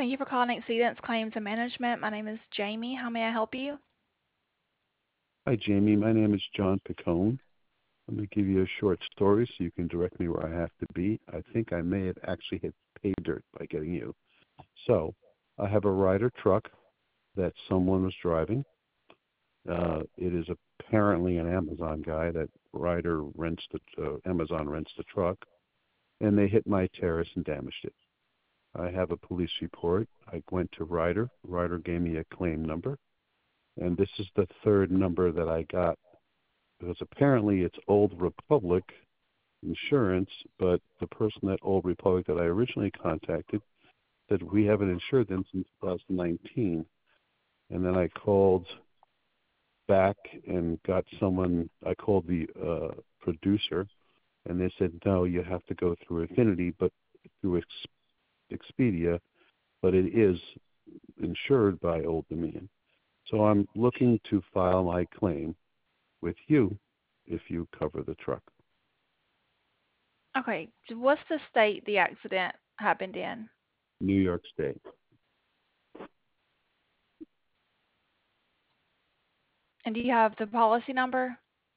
Thank you for calling Exceedance Claims and Management. My name is Jamie. How may I help you? Hi, Jamie. My name is John Picone. Let me give you a short story so you can direct me where I have to be. I think I may have actually hit pay dirt by getting you. So, I have a Ryder truck that someone was driving. It is apparently an Amazon guy that Amazon rents the truck, and they hit my terrace and damaged it. I have a police report. I went to Ryder. Ryder gave me a claim number, and this is the third number that I got because apparently it's Old Republic Insurance, but the person at Old Republic that I originally contacted said we haven't insured them since 2019. And then I called back and got someone, I called the producer, and they said, no, you have to go through Affinity, but through Expedia, but it is insured by Old Dominion. So I'm looking to file my claim with you if you cover the truck. Okay, what's the state the accident happened in? New York State. And do you have the policy number?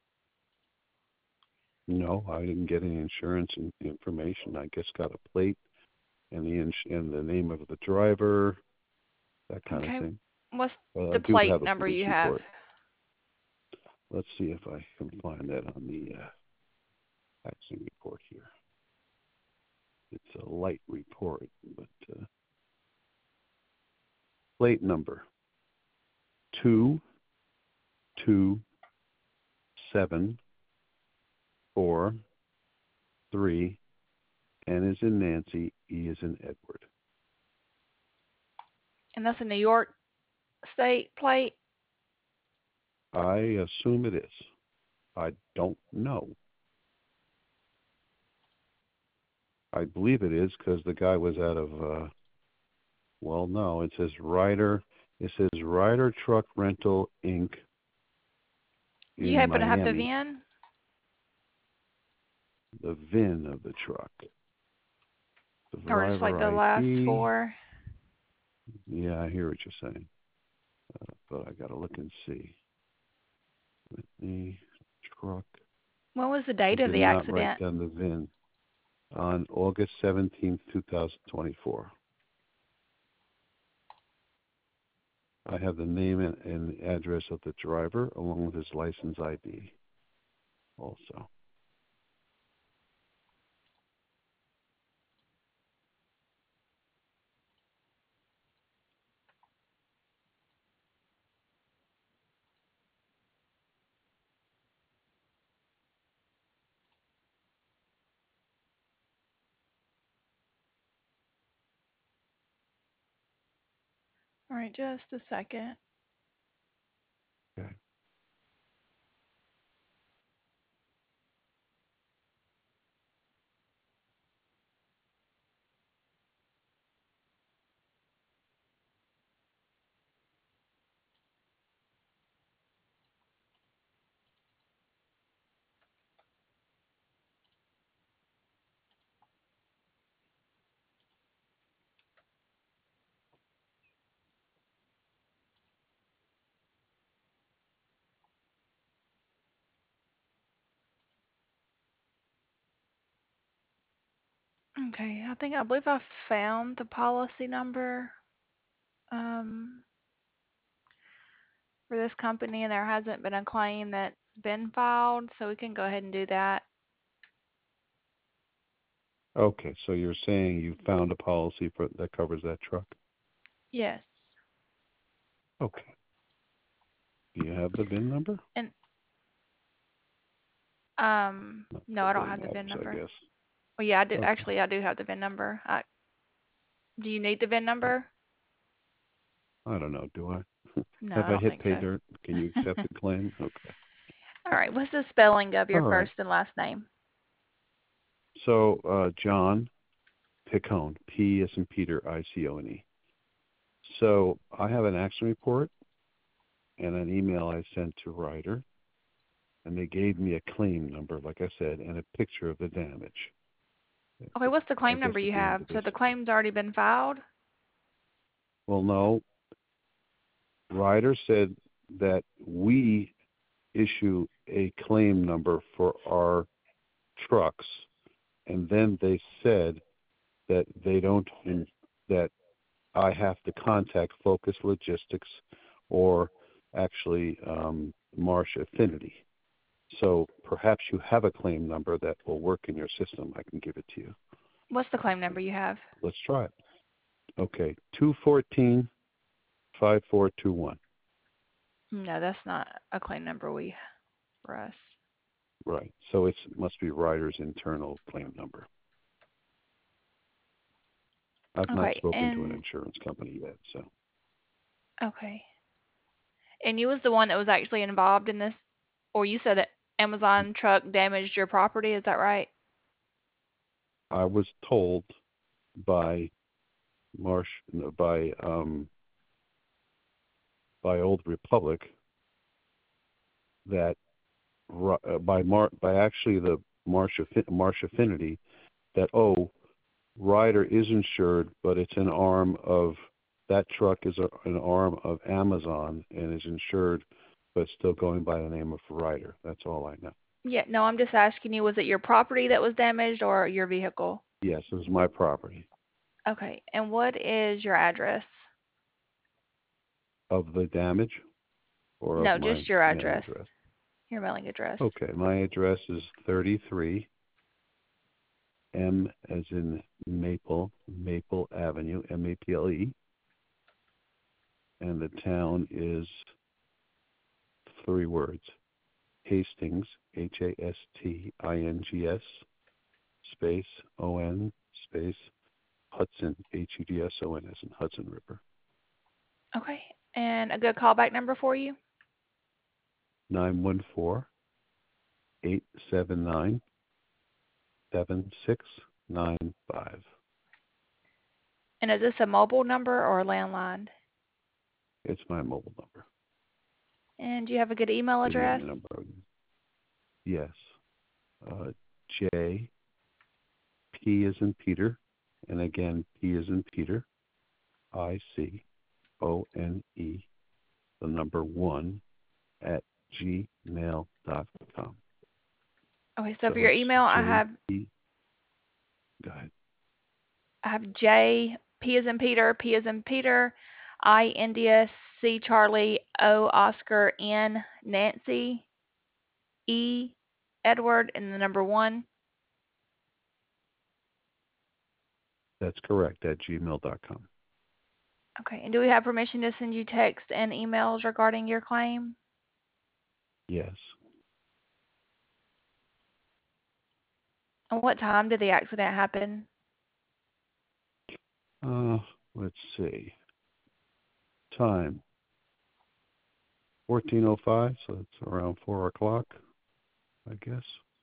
No, I didn't get any insurance information. I just got a plate and the name of the driver, that kind of Okay, thing. what's But I the do plate have a number police you have? report. Let's see if I can find that on the accident report here. It's a light report, but plate number 22743. N is in Nancy, E is in Edward. And that's a New York state plate? I assume it is. I don't know. I believe it is because the guy was out of, well, no, it says Ryder Truck Rental Inc. Do you in happen to have the Miami. VIN? The VIN of the truck. The Or just like driver the last ID. four? Yeah, I hear what you're saying. But I got to look and see. The truck. When was the I date of did the not write accident? down the VIN. On August 17th, 2024. I have the name and address of the driver along with his license ID also. All right, just a second. Okay. Okay, I believe I found the policy number um, for this company, and there hasn't been a claim that's been filed, so we can go ahead and do that. Okay, so you're saying you found a policy that covers that truck? Yes. Okay. Do you have the VIN number? And Not no, that I don't really have the VIN matters, I number. guess. Well, yeah, I do. Okay. Actually, I do have the VIN number. Do you need the VIN Uh, number? I don't know, do I? No, Have I I don't hit think pay so. dirt? Can you accept the claim? Okay. All right. What's the spelling of All your right. first and last name? So, John Picone, P as in Peter, Icone. So, I have an accident report and an email I sent to Ryder, and they gave me a claim number, like I said, and a picture of the damage. Okay, what's the I claim guess number at you the end have? of So this, the claim's already been filed? Well, no. Ryder said that we issue a claim number for our trucks, and then they said that they don't, that I have to contact Focus Logistics or actually Marsh Affinity. So perhaps you have a claim number that will work in your system. I can give it to you. What's the claim number you have? Let's try it. Okay, 214-5421. No, that's not a claim number for us. Right. So it must be Ryder's internal claim number. I've not Okay, spoken to an and insurance company yet, so. okay. And you was the one that was actually involved in this, or you said that Amazon truck damaged your property, is that right? I was told by Marsh, by Old Republic that by actually the Marsh Affinity that Ryder is insured, but it's an arm of that truck is an arm of Amazon and is insured, but still going by the name of Ryder. That's all I know. Yeah, no, I'm just asking you, was it your property that was damaged or your vehicle? Yes, it was my property. Okay, and what is your address? Of the damage or of No, my just your mailing address, address? your mailing address. Okay, my address is 33 M as in Maple Avenue, Maple, and the town is 3 words, Hastings, Hastings, space On, space Hudson, Hudson, as in Hudson River. Okay, and a good callback number for you? 914-879-7695. And is this a mobile number or a landline? It's my mobile number. And do you have a good email Give you address? the number. Yes. J, P as in Peter, and again, P as in Peter, ICONE, the number 1, at gmail.com. Okay, so for So your it's email, JP. Go ahead. I have J, P as in Peter, I India, C Charlie, O Oscar, N Nancy, E Edward, and the number 1. That's correct, at gmail.com. Okay, and do we have permission to send you text and emails regarding your claim? Yes. And what time did the accident happen? Uh, let's see. Time 14:05, so it's around 4 o'clock, I guess.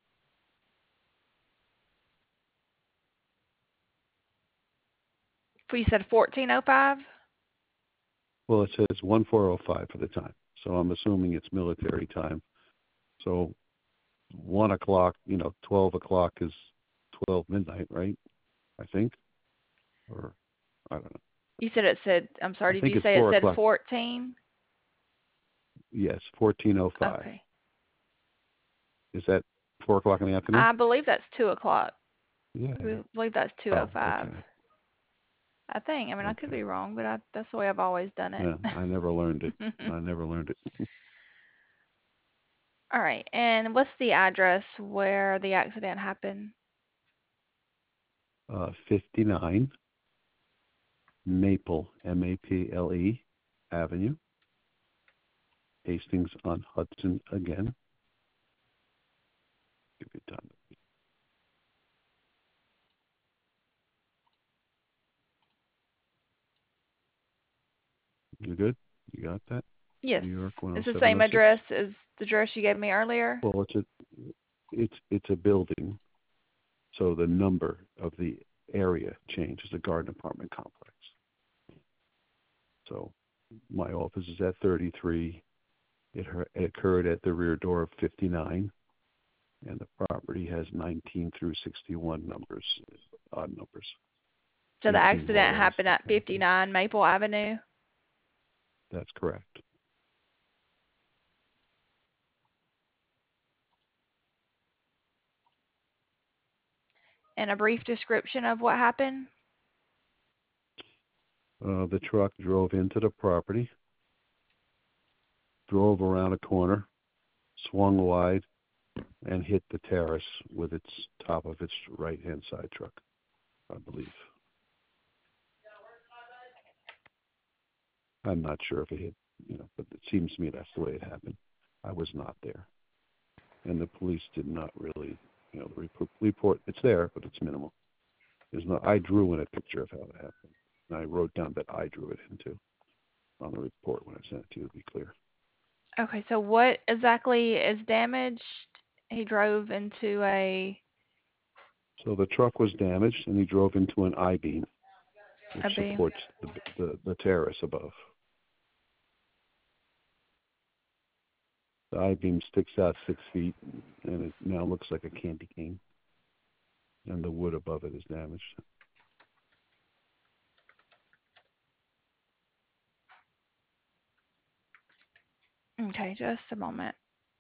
You said 14:05? Well, it says 14:05 for the time, so I'm assuming it's military time. So 1 o'clock, 12 o'clock is 12 midnight, right? I think, or I don't know. You said I'm sorry, I did think you it's say it 4 said o'clock. 14? Yes, 14:05. Okay. Is that 4 o'clock in the afternoon? I believe that's 2 o'clock. Yeah. I believe that's Oh, 2:05. okay. I think. I mean, I could Okay. be wrong, but that's the way I've always done it. Yeah, I never learned it. I never learned it. All right. And what's the address where the accident happened? 59 Maple, Maple Avenue, Hastings on Hudson again. Give you time. You good? You got that? Yes. New York It's the same 10706. address as the address you gave me earlier. Well, it's a building, so the number of the area changes. The garden apartment complex. So my office is at 33. It occurred at the rear door of 59, and the property has 19 through 61 numbers, odd numbers. So the 18 accident Juarez. happened at 59 Maple Avenue. That's correct. And a brief description of what happened. The truck drove into the property, drove around a corner, swung wide, and hit the terrace with its top of its right-hand side truck, I believe. I'm not sure if it hit, but it seems to me that's the way it happened. I was not there. And the police did not really, the report, it's there, but it's minimal. I drew in a picture of how it happened. And I wrote down that I drew it into on the report when I sent it to you, to be clear. Okay, so what exactly is damaged? He drove into a So the truck was damaged, and he drove into an I-beam, which beam. supports the terrace above. The I-beam sticks out 6 feet, and it now looks like a candy cane, and the wood above it is damaged. Okay, just a moment.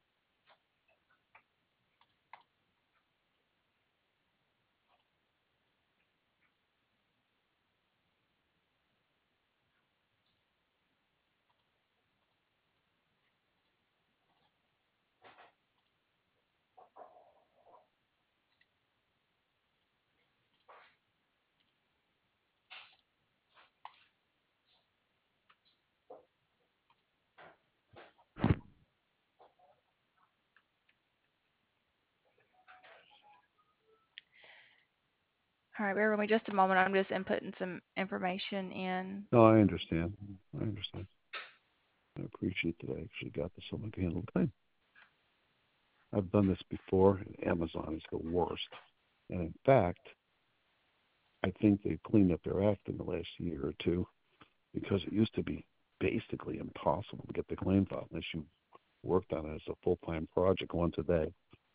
All right, bear with me just a moment. I'm just inputting some information in. No, I understand. I appreciate that I actually got this someone can handle the claim. I've done this before, and Amazon is the worst. And in fact, I think they've cleaned up their act in the last year or two, because it used to be basically impossible to get the claim filed unless you worked on it as a full-time project once a day.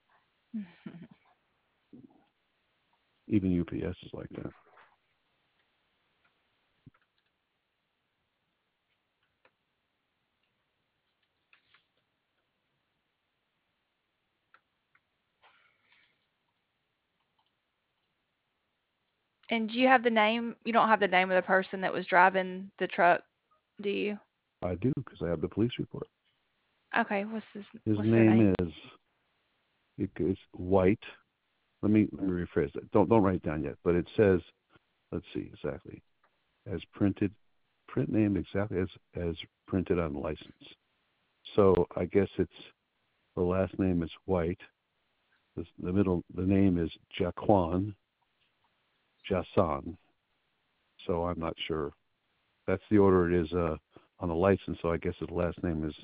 Even UPS is like that. And do you have the name? You don't have the name of the person that was driving the truck, do you? I do, because I have the police report. Okay, His what's their name? name is White. Let me rephrase that. Don't write it down yet, but it says, let's see exactly, as printed, print name exactly as printed on license. So I guess the last name is White. The name is Jaquan Jason. So I'm not sure. That's the order it is on the license. So I guess his last name is,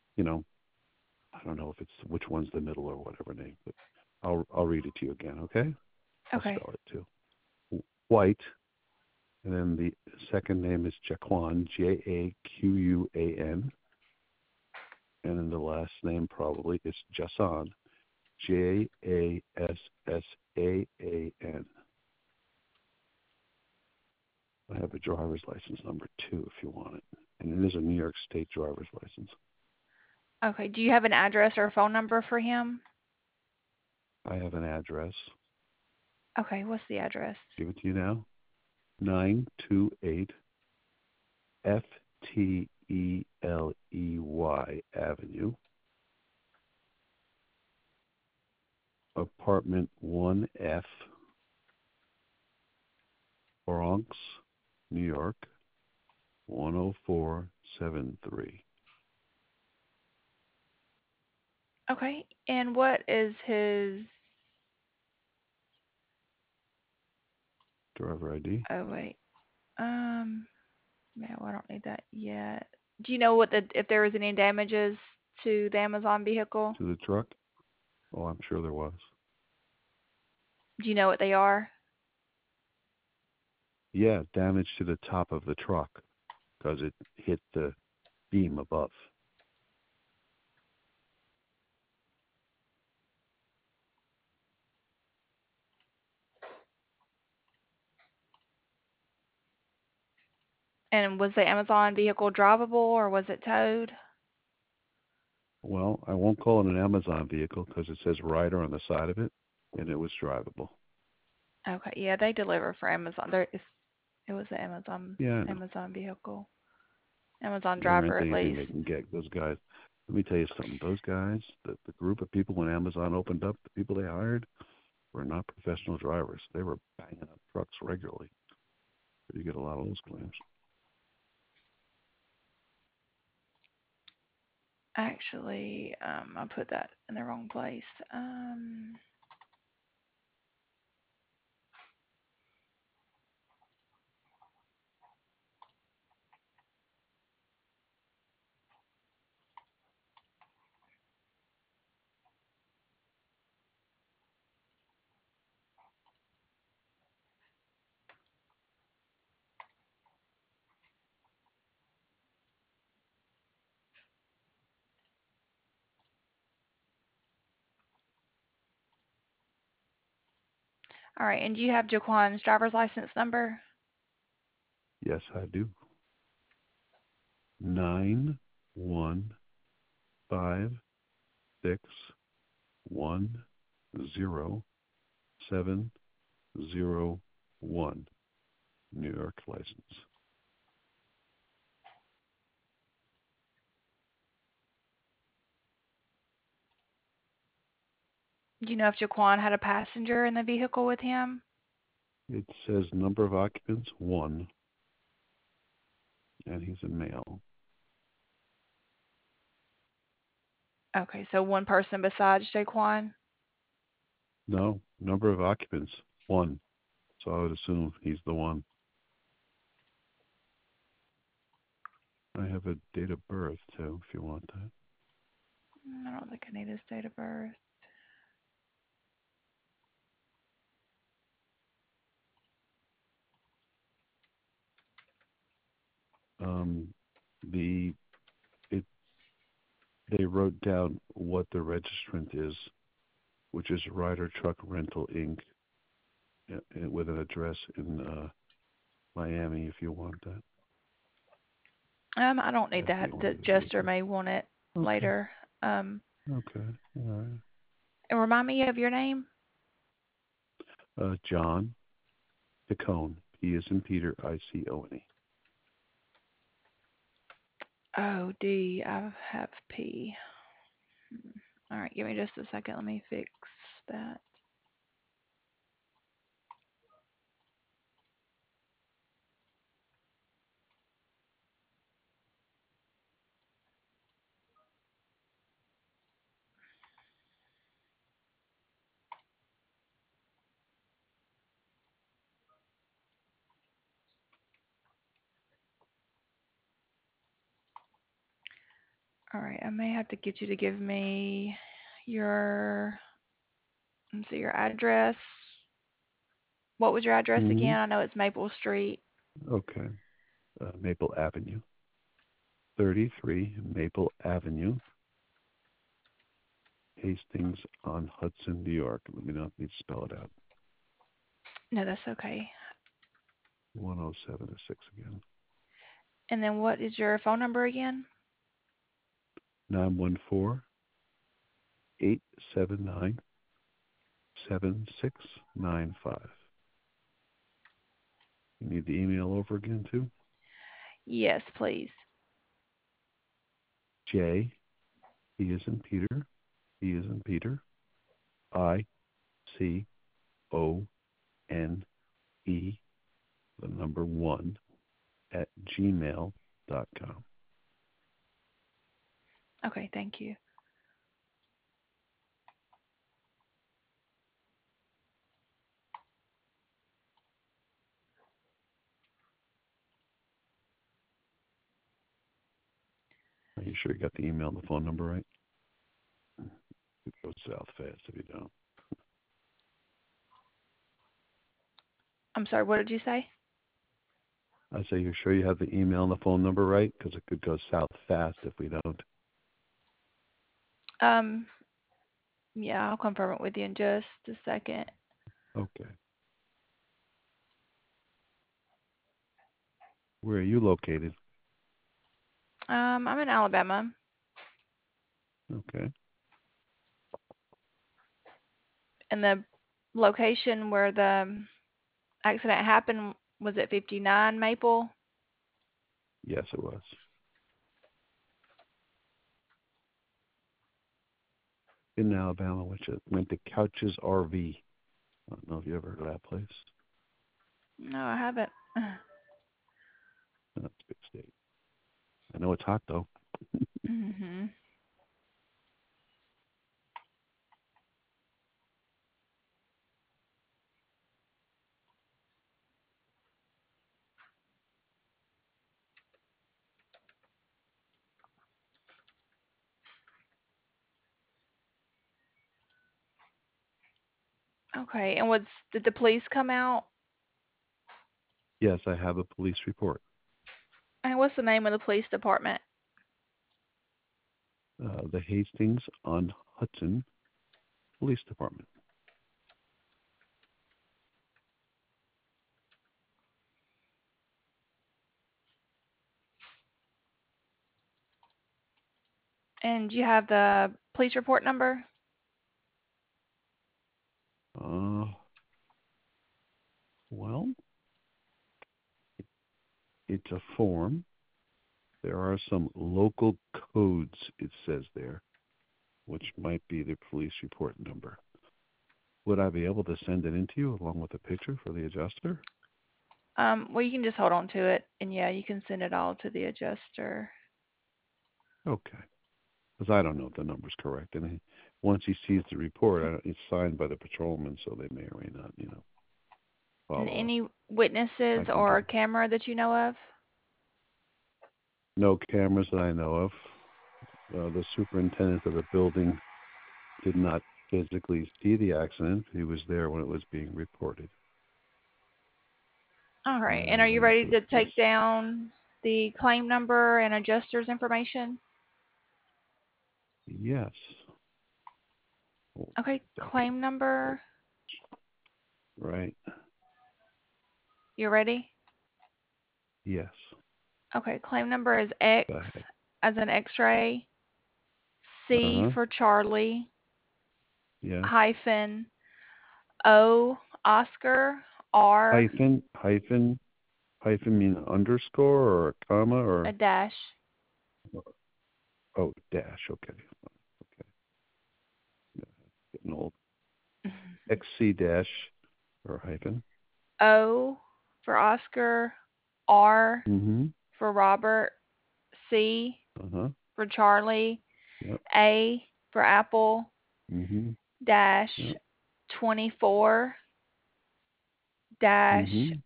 I don't know if it's which one's the middle or whatever name, but I'll read it to you again, okay? I'll Okay. spell it too. White, and then the second name is Jaquan, Jaquan, and then the last name probably is Jason, Jassan. I have a driver's license number too, if you want it, and it is a New York State driver's license. Okay. Do you have an address or a phone number for him? I have an address. Okay, what's the address? Give it to you now. 928 Fteley Avenue, apartment 1F, Bronx, New York, 10473. Okay. And what is his Driver ID Oh wait. No, I don't need that yet. Do you know if there was any damages to the Amazon vehicle? to the truck. Oh, I'm sure there was. Do you know what they are? Yeah, damage to the top of the truck because it hit the beam above. And was the Amazon vehicle drivable or was it towed? Well, I won't call it an Amazon vehicle because it says Ryder on the side of it, and it was drivable. Okay, yeah, they deliver for Amazon. It was an Yeah, I know. Amazon vehicle. Amazon They'll driver rent at anything they least. can get. Those guys. Let me tell you something. Those guys, the group of people when Amazon opened up, the people they hired were not professional drivers. They were banging up trucks regularly. You get a lot of those claims. Actually, I put that in the wrong place. All right, and do you have Jaquan's driver's license number? Yes, I do. 915610701. New York license. Do you know if Jaquan had a passenger in the vehicle with him? It says number of occupants, 1, and he's a male. Okay, so one person besides Jaquan? No, number of occupants, 1. So I would assume he's the one. I have a date of birth, too, if you want that. I don't think I need his date of birth. Um, the it They wrote down what the registrant is, which is Ryder Truck Rental Inc. With an address in Miami, if you want that. I don't need That's the that. owner The of the Jester vehicle. may want it Okay. later. Okay. All right. And remind me of your name? John Picone. P is in Peter. Icone. Oh, D. I have P. All right, give me just a second. Let me fix that. All right, I may have to get you to give me your, let's see, your address. What was your address Mm-hmm. again? I know it's Maple Street. Okay. Maple Avenue. 33 Maple Avenue, Hastings on Hudson, New York. Let me know if you need to spell it out. No, that's okay. 10706 again. And then what is your phone number again? 914-879-7695. You need the email over again, too? Yes, please. J, P is in Peter, P is in Peter, ICONE, the number 1, at gmail.com. Okay, thank you. Are you sure you got the email and the phone number right? It goes south fast if you don't. I'm sorry, what did you say? I say, you're sure you have the email and the phone number right? Because it could go south fast if we don't. Um, yeah, I'll confirm it with you in just a second. Okay. Where are you located? I'm in Alabama. Okay. And the location where the accident happened was at 59 Maple. Yes, it was. In Alabama, which went to Couches RV. I don't know if you ever heard of that place. No, I haven't. That's a big state. I know it's hot though. Mhm. Okay, and did the police come out? Yes, I have a police report. And what's the name of the police department? The Hastings on Hudson Police Department. And do you have the police report number? Uh, well, it's a form. There are some local codes, it says there, which might be the police report number. Would I be able to send it in to you along with a picture for the adjuster? Well, you can just hold on to it, and yeah, you can send it all to the adjuster. Okay. Because I don't know if the number's correct. And once he sees the report, it's signed by the patrolman, so they may or may not, And follow up. any I witnesses can or do a camera that you know of? no cameras that I know of. The superintendent of the building did not physically see the accident. He was there when it was being reported. All And right. I And are never you met ready the to police. take down the claim number and adjuster's information? Yes. Hold Okay, on a second. claim number. Right. You ready? Yes. Okay, claim number is Go X ahead. as in X-ray, C Uh-huh. for Charlie, Yes. hyphen, O Oscar, R, Hyphen mean underscore or a comma a or dash. oh dash. Okay. Okay. Yeah, getting old. XC dash or hyphen. O for Oscar, R Mm-hmm. for Robert, C Uh-huh. for Charlie, Yep. A for Apple, Mm-hmm. dash Yep. 24 dash Mm-hmm.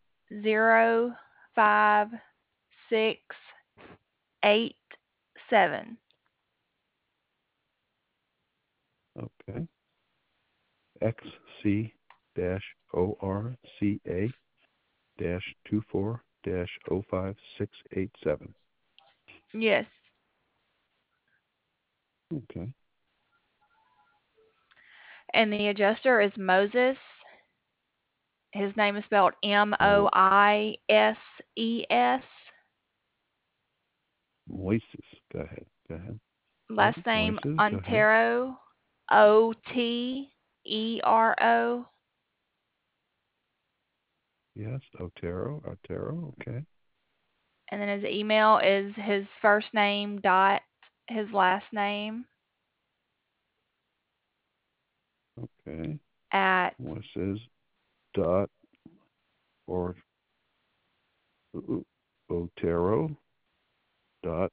05687. Okay. XC dash ORCA dash 24 dash 05687. Yes. Okay. And the adjuster is Moses. His name is spelled Mo Moises. Moises. Go ahead. Go ahead. Yep. Last name Moises. Go ahead. Ontero. Otero. Yes. Otero. Otero. Okay. And then his email is his first name dot his last name Okay. at Moises dot or Otero dot.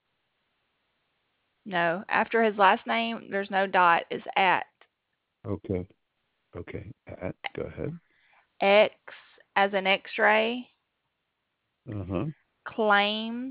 no, after his last name there's no dot, it's at Okay. Okay. At. Go ahead. X as an X-ray Uh-huh. claims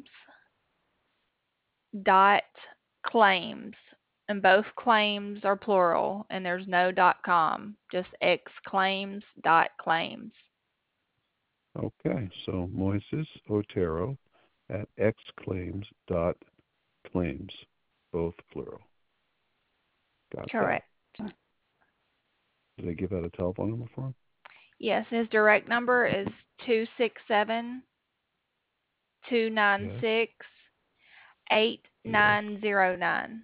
dot claims. And both claims are plural and there's no dot com, just xclaims dot claims. Okay. So Moises Otero at xclaims dot claims, both plural. Got that. Correct. Did I give out a telephone number for him? Yes, his direct number is 267 Yes. 296 eight Yes. nine zero nine.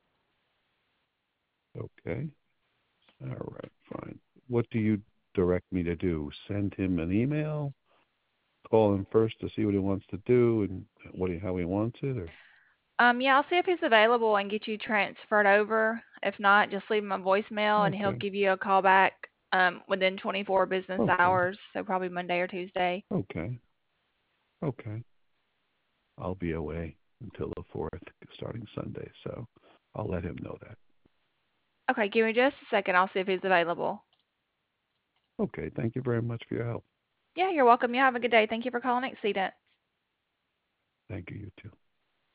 Okay. All right. Fine. What do you direct me to do? Send him an email? Call him first to see what he wants to do and how he wants it, or Yeah, I'll see if he's available and get you transferred over. If not, just leave him a voicemail and he'll okay. give you a call back within 24 business Okay. hours, so probably Monday or Tuesday. Okay. Okay. I'll be away until the 4th, starting Sunday, so I'll let him know that. Okay, give me just a second. I'll see if he's available. Okay. Thank you very much for your help. Yeah, you're welcome. You have a good day. Thank you for calling Exceedance. Thank you. You too.